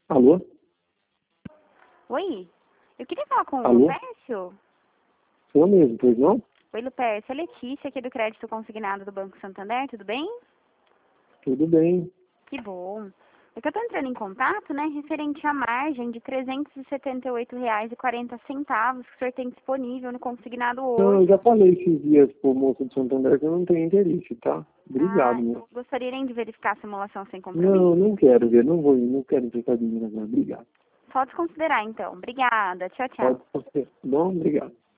Alô? Oi, eu queria falar com o Alô? Lupércio. Sou mesmo, pois não? Oi, Lupércio, é Letícia aqui do Crédito Consignado do Banco Santander, tudo bem? Tudo bem. Que bom. É que eu tô entrando em contato, né, referente à margem de R$ 378,40 que o senhor tem disponível no consignado Não, eu hoje. já falei esses dias pro moço de Santander que eu não tenho interesse, tá? Obrigado, Ah, meu. gostaria nem de verificar a simulação sem Não, compromisso? não quero ver, não quero emprestar dinheiro agora. Obrigado. Só desconsiderar, então. Obrigada. Tchau, tchau. Pode ser. Não, obrigado.